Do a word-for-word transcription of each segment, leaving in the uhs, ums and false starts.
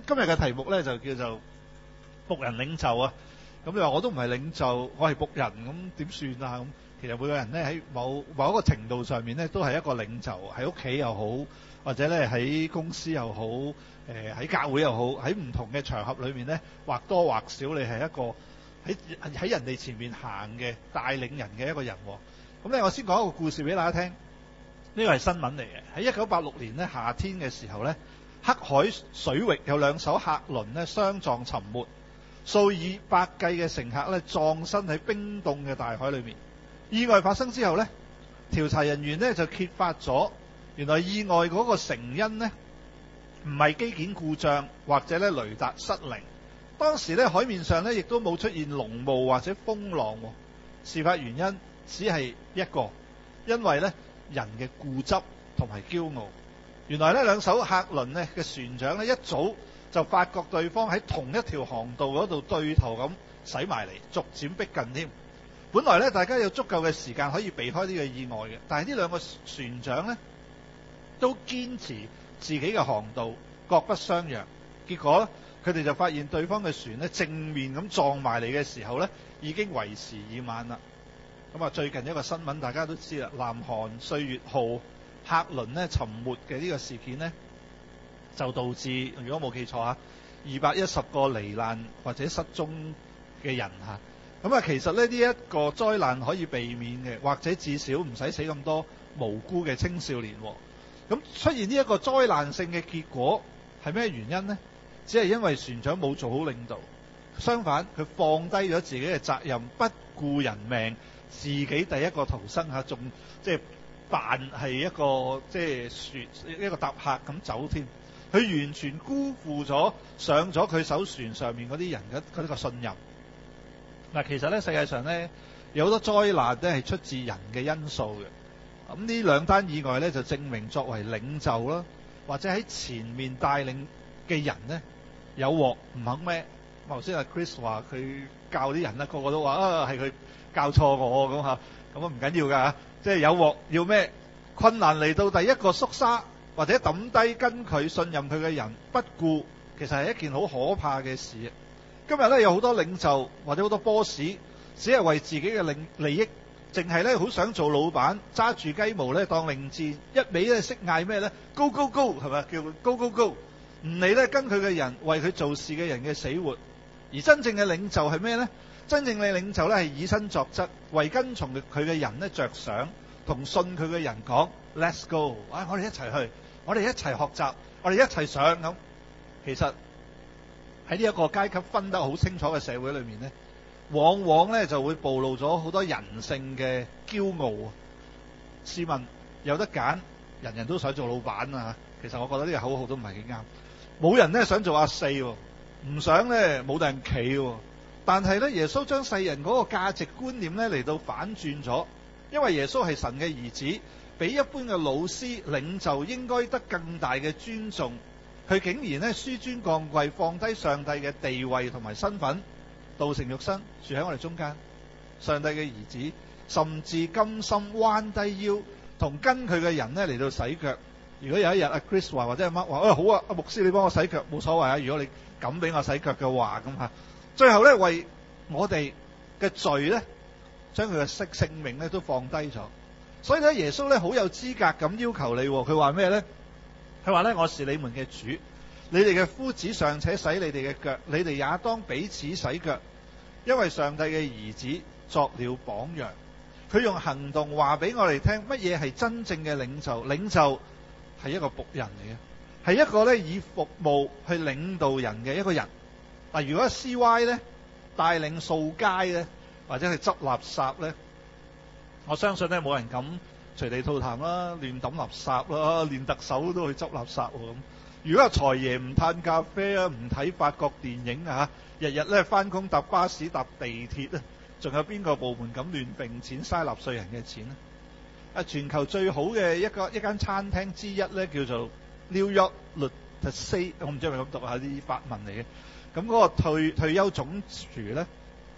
今日嘅題目咧就叫做僕人領袖啊。咁你話我都唔係領袖，我係僕人，咁點算啊？咁其實每個人咧喺某某一個程度上面咧都係一個領袖，喺屋企又好，或者咧喺公司又好，誒、呃、喺教會又好，喺唔同嘅場合裏面咧，或多或少你係一個喺喺人哋前面行嘅帶領人嘅一個人。咁咧我先講一個故事俾大家聽。呢個係新聞嚟嘅。喺一九八六年咧夏天嘅時候咧，黑海水域有兩艘客輪咧相撞沉沒，數以百計嘅乘客咧葬身喺冰凍嘅大海裏面。意外發生之後咧，調查人員咧就揭發咗，原來意外嗰個成因咧唔係機件故障或者咧雷達失靈。當時咧海面上咧亦都冇出現濃霧或者風浪。事發原因只係一個，因為咧人嘅固執同埋驕傲。原來呢兩艘客輪咧嘅船長咧一早就發覺對方喺同一條航道嗰度對頭咁駛埋嚟，逐漸逼近添。本來咧大家有足夠嘅時間可以避開呢個意外嘅，但係呢兩個船長咧都堅持自己嘅航道，各不相讓。結果佢哋就發現對方嘅船咧正面咁撞埋嚟嘅時候咧，已經為時已晚啦。咁啊，最近一個新聞大家都知啦，南韓歲月號客輪咧沉沒嘅呢個事件呢，就導致如果冇記錯啊，二百一十個罹難或者失蹤嘅人嚇。咁啊，其實咧呢一個災難可以避免嘅，或者至少唔使死咁多無辜嘅青少年。咁出現呢一個災難性嘅結果係咩原因呢？只係因為船長冇做好領導，相反佢放低咗自己嘅責任，不顧人命，自己第一個逃生嚇，仲即係扮係一個即係船一個搭客咁走添。佢完全辜負咗上咗佢艘船上面嗰啲人嘅嗰呢個信任。嗱，其實咧世界上咧有好多災難咧係出自人嘅因素嘅。咁呢兩單意外咧就證明作為領袖啦，或者喺前面帶領嘅人咧有鑊唔肯孭。頭先阿 Chris 話佢教啲人咧個個都話啊係佢教錯我咁嚇，咁啊唔緊要㗎嚇，即係有鑊要孭。困難嚟到第一個縮沙或者抌低跟佢信任佢嘅人不顧，其實係一件好可怕嘅事。今日咧有好多領袖或者好多 boss 只係為自己嘅利利益，淨係咧好想做老闆，揸住雞毛咧當令箭，一味咧識嗌咩咧 go go go 係咪？叫 go go go， 唔理咧跟佢嘅人為佢做事嘅人嘅死活。而真正嘅領袖係咩呢？真正嘅領袖咧係以身作則，為跟從佢嘅人咧着想，同信佢嘅人講 Let's go， 啊我哋一齊去，我哋一齊學習，我哋一齊上咁。其實喺呢一個階級分得好清楚嘅社會裏面呢，往往咧就會暴露咗好多人性嘅驕傲。試問有得揀，人人都想做老闆啊！其實我覺得呢個口號都唔係幾啱。冇人咧想做阿四，唔想咧冇人企。但係咧耶穌將世人嗰個價值觀念咧嚟到反轉咗，因為耶穌係神嘅兒子，比一般嘅老師領袖應該得更大嘅尊重。佢竟然咧紆尊降貴，放低上帝嘅地位同埋身份，道成肉身住喺我哋中間。上帝嘅兒子甚至甘心彎低腰，同跟佢嘅人咧嚟到洗腳。如果有一日阿 Chris 話或者阿 Mark 話，誒好啊，阿牧師你幫我洗腳，冇所謂啊。如果你咁俾我洗腳嘅話，咁吓，最後咧為我哋嘅罪咧，將佢嘅性性命咧都放低咗。所以咧耶穌咧好有資格咁要求你。佢話咩咧？佢話咧，我是你們嘅主，你哋嘅夫子尚且洗你哋嘅腳，你哋也當彼此洗腳，因為上帝嘅兒子作了榜樣。佢用行動話俾我哋聽乜嘢係真正嘅領袖。領袖係一個僕人嚟嘅，係一個咧以服務去領導人嘅一個人。嗱，如果 C Y 咧帶領掃街咧，或者去執垃圾咧，我相信咧冇人敢隨地吐痰啦，亂抌垃圾啦，連特首都去執垃圾喎咁。如果阿財爺唔嘆咖啡啊，唔睇法國電影啊，日日咧翻工搭巴士搭地鐵啊，仲有邊個部門敢亂揈錢嘥納稅人嘅錢呢？啊，全球最好嘅一個一間餐廳之一咧，叫做 New York Lutase， 我唔知係咪咁讀下啲法文嚟嘅。咁嗰個退退休總廚咧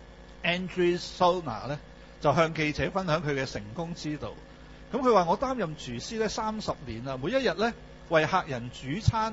Andrew Solana 咧，就向記者分享佢嘅成功之道。咁佢話：我擔任廚師咧三十年啦，每一日咧為客人煮餐，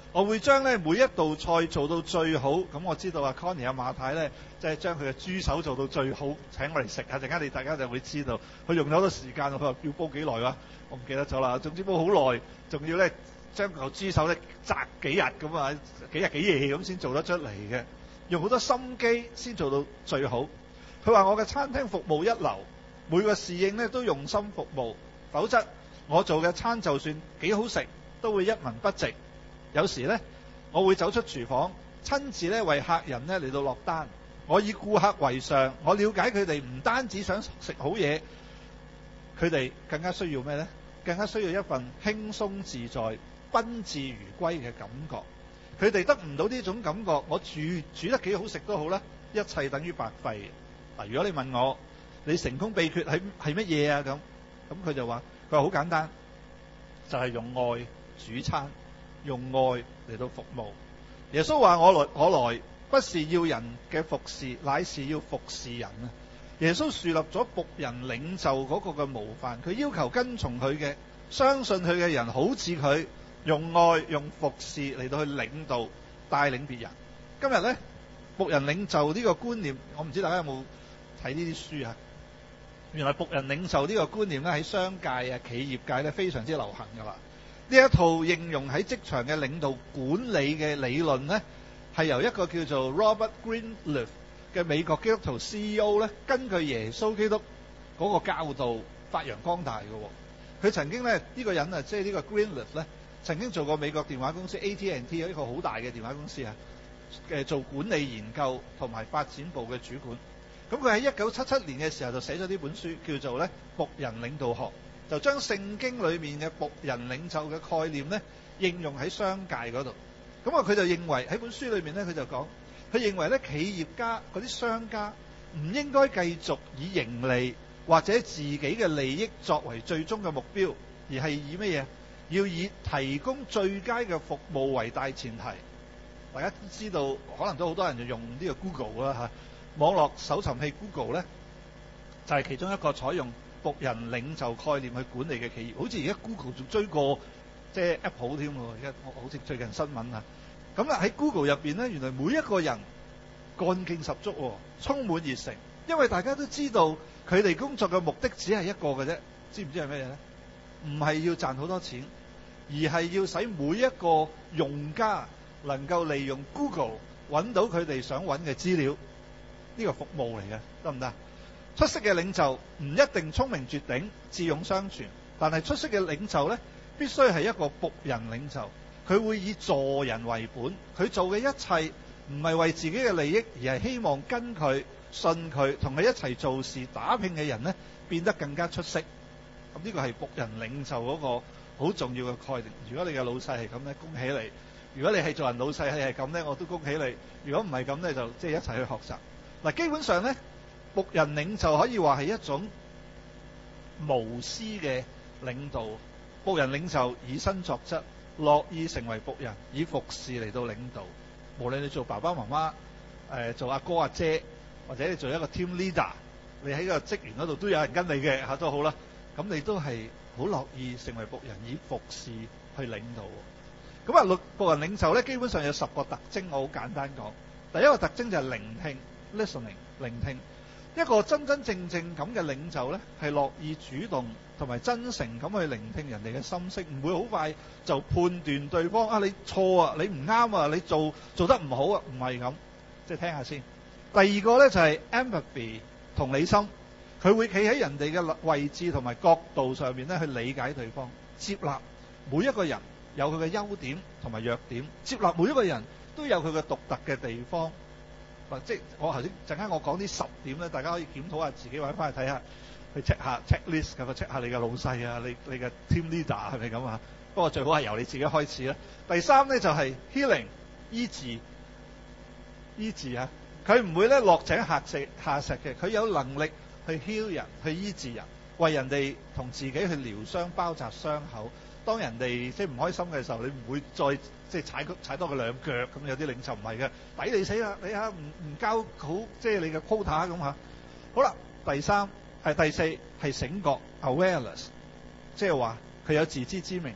我會將咧每一道菜做到最好。咁我知道啊 Connie 阿馬太咧，即係將佢嘅豬手做到最好，請我嚟食啊！陣間你大家就會知道，佢用咗好多時間。佢話要煲幾耐啊？我唔記得咗啦。總之煲好耐，仲要咧將嚿豬手咧摘幾日咁啊，幾日幾夜咁先做得出嚟嘅，用好多心機先做到最好。佢話我嘅餐廳服務一流，每個侍應咧都用心服務，否則我做嘅餐就算幾好食，都會一文不值。有時呢，我會走出廚房，親自咧為客人咧嚟到落單。我以顧客為上，我了解佢哋唔單止想食好嘢，佢哋更加需要咩呢？更加需要一份輕鬆自在、賓至如歸嘅感覺。佢哋得唔到呢種感覺，我煮煮得幾好食都好啦，一切等於白費。嗱，如果你問我，你成功秘訣係係乜嘢啊？咁咁佢就話，佢話好簡單，就係用愛煮餐。用愛嚟到服務。耶穌話我來我來不是要人嘅服侍，乃是要服侍人啊！耶穌樹立咗僕人領袖嗰個嘅模範，佢要求跟從佢嘅、相信佢嘅人好似佢，用愛用服侍嚟到去領導帶領別人。今日呢，僕人領袖呢個觀念，我唔知大家有冇睇呢啲書啊？原來僕人領袖呢個觀念咧喺商界啊、企業界咧非常之流行噶啦。呢一套應用喺職場嘅領導管理嘅理論呢，係由一個叫做 Robert Greenleaf 嘅美國基督徒 C E O 咧，根據耶穌基督嗰個教導發揚光大嘅。佢曾經咧，呢、這個人啊，即係呢個 Greenleaf 咧，曾經做過美國電話公司 A T and T 一個好大嘅電話公司啊，嘅做管理研究同埋發展部嘅主管。咁佢喺一九七七年嘅時候就寫咗呢本書，叫做咧僕人領導學。就將聖經裏面嘅僕人領袖嘅概念咧應用喺商界嗰度。咁啊，佢就認為喺本書裏面咧，佢就講，佢認為咧企業家嗰啲商家唔應該繼續以盈利或者自己嘅利益作為最終嘅目標，而係以乜嘢？要以提供最佳嘅服務為大前提。大家都知道，可能都好多人就用呢個 Google 啦嚇，網絡搜尋器 Google 咧就係其中一個採用僕人領袖概念去管理嘅企業。好似而家 Google 仲追過即係 Apple 添喎。而家我好似最近新聞啊，咁啊喺 Google 入邊咧，原來每一個人幹勁十足，充滿熱誠，因為大家都知道佢哋工作嘅目的只係一個嘅啫，知唔知係咩嘢咧？唔係要賺好多錢，而係要使每一個用家能夠利用 Google 揾到佢哋想揾嘅資料，呢個服務嚟嘅，得唔得？出色嘅領袖唔一定聰明絕頂、智勇雙全，但係出色嘅領袖呢，必須係一個僕人領袖。佢會以助人為本，佢做嘅一切唔係為自己嘅利益，而係希望跟佢、信佢、同佢一齊做事、打拼嘅人呢變得更加出色。咁呢個係僕人領袖嗰個好重要嘅概念。如果你嘅老細係咁呢，恭喜你；如果你係做人老細係咁呢，我都恭喜你。如果唔係咁呢，就即係一齊去學習。嗱，基本上呢，僕人領袖可以話係一種無私嘅領導。僕人領袖以身作則，樂意成為僕人，以服侍嚟到領導。無論你做爸爸媽媽、呃、做阿哥阿姐，或者你做一個 team leader，你喺個職員嗰度都有人跟你嘅嚇都好啦。咁你都係好樂意成為僕人，以服侍去領導。咁啊，僕人領袖咧，基本上有十個特徵，我好簡單講。第一個特徵就係聆聽 （listening），聆聽。一個真真正正咁嘅領袖咧，係樂意主動同埋真誠咁去聆聽人哋嘅心聲，唔會好快就判斷對方啊，你錯啊，你唔啱啊，你做做得唔好啊，唔係咁。即係聽下先。第二個咧就係 empathy， 同理心。佢會企喺人哋嘅位置同埋角度上面咧去理解對方，接納每一個人有佢嘅優點同埋弱點，接納每一個人都有佢嘅獨特嘅地方。即係我頭先陣間我講啲十點咧，大家可以檢討下自己，或者翻去睇下，去 check 下 checklist 咁啊 check 下你嘅老細啊，你你嘅 team leader 係咪咁啊？不過最好係由你自己開始啦。第三咧就係 healing， 醫治，醫治啊！佢唔會咧落井下石下石嘅，佢有能力去 heal 人，去醫治人，為人哋同自己去療傷包紮傷口。當人哋即係唔開心嘅時候，你唔會再即係踩踩多佢兩腳咁。有啲領袖唔係嘅，抵你死啦！你嚇唔唔交好即係你嘅 quota 咁嚇。好啦，第三係第四係醒覺 awareness， 即係話佢有自知之明，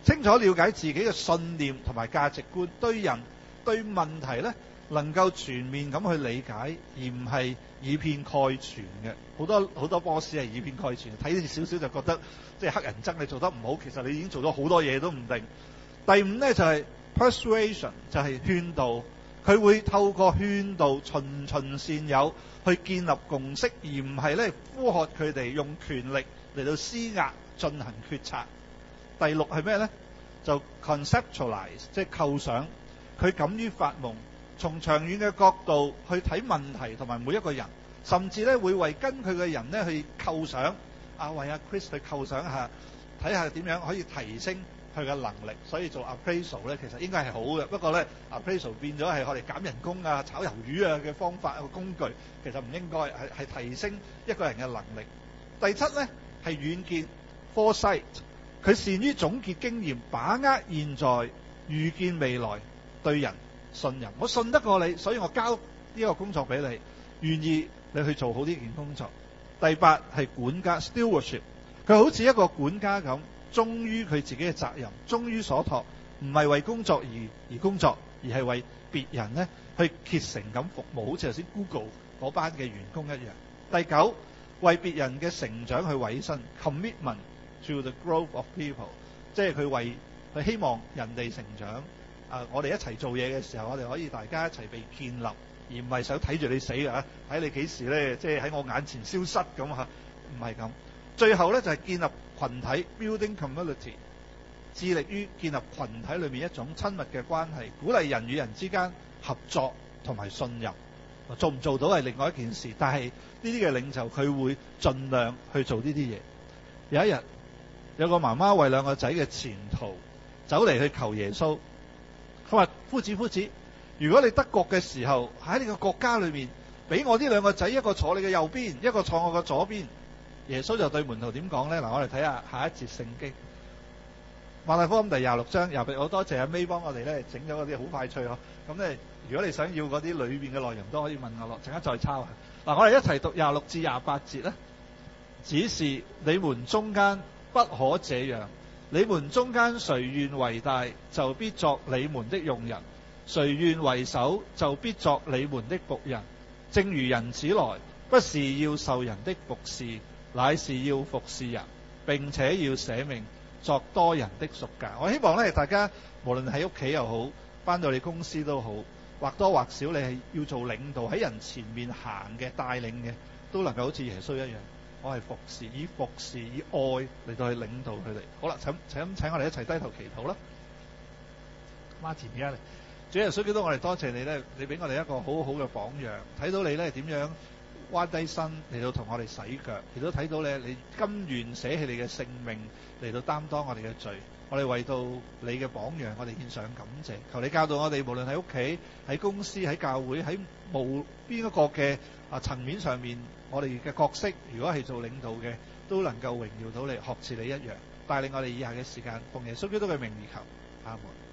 清楚了解自己嘅信念同埋價值觀，對人對問題咧能夠全面咁去理解，而唔係以偏概全嘅。好多好多 boss 係以偏概全，睇少少就覺得即係黑人憎你做得唔好，其實你已經做咗好多嘢都唔定。第五咧就係 persuasion， 就係勸導，佢會透過勸導循循善誘去建立共識，而唔係咧呼喝佢哋用權力嚟到施壓進行決策。第六係咩咧？就 conceptualize， 即係構想，佢敢於發夢，從長遠嘅角度去睇問題同埋每一個人，甚至咧會為跟佢嘅人咧去構想，啊為阿 Chris 去構想下，睇下點樣可以提升佢嘅能力。所以做 appraisal 咧其實應該係好嘅，不過咧 appraisal 變咗係我哋減人工啊、炒魷魚啊嘅方法、一個工具，其實唔應該，係係提升一個人嘅能力。第七咧係遠見 foresight， 佢善於總結經驗，把握現在，預見未來，對人信任。我信得過你，所以我交呢個工作俾你，願意你去做好呢件工作。第八係管家 stewardship， 佢好似一個管家咁，忠於佢自己嘅責任，忠於所託，唔係為工作而而工作，而係為別人呢去竭誠咁服務，好似頭先 Google 嗰班嘅員工一樣。第九，為別人嘅成長去委身 commitment to the growth of people， 即係佢為佢希望人哋成長。啊，我哋一齊做嘢嘅時候，我哋可以大家一齊被建立，而唔係想睇住你死啊！睇你幾時咧，即係喺我眼前消失咁嚇，唔係咁。最後咧就係建立群體 building community， 致力於建立群體裏面一種親密嘅關係，鼓勵人與人之間合作同埋信任。做唔做到係另外一件事，但係呢啲嘅領袖佢會盡量去做呢啲嘢。有一日，有個媽媽為兩個仔嘅前途走嚟去求耶穌，佢話：夫子夫子，如果你得國嘅時候喺你個國家裏面，俾我呢兩個仔，一個坐你嘅右邊，一個坐我嘅左邊。耶穌就對門徒點講呢？嗱，我哋睇下下一節聖經，馬太福音第廿六章。又好多謝阿 May 幫我哋咧整咗嗰啲好快脆呵。咁咧，如果你想要嗰啲裏邊嘅內容，都可以問我落，陣間再抄下。嗱，我哋一齊讀廿六至廿八節啦。只是你們中間不可這樣，你們中間誰願為大，就必作你們的用人；誰願為首，就必作你們的僕人。正如人子來，不是要受人的服侍，乃是要服侍人，並且要捨命作多人的贖價。我希望咧，大家無論喺屋企又好，返到你公司都好，或多或少你係要做領導，喺人前面行嘅、帶領嘅，都能夠好似耶穌一樣，我係服侍，以服侍以愛嚟到去領導佢哋。好啦，請請請我哋一齊低頭祈禱啦。媽前邊嚟，主耶穌基督，我哋多謝你咧，你俾我哋一個好好嘅榜樣，睇到你咧點樣彎低身嚟到同我哋洗腳，亦都睇到咧你甘願捨棄你嘅性命嚟到擔當我哋嘅罪。我哋為到你嘅榜樣，我哋獻上感謝。求你教導我哋，無論喺屋企、喺公司、喺教會、喺無邊一個嘅啊層面上面，我哋嘅角色，如果係做領導嘅，都能夠榮耀到你，學似你一樣，帶領我哋以下嘅時間，奉耶穌基督嘅名而求，阿門。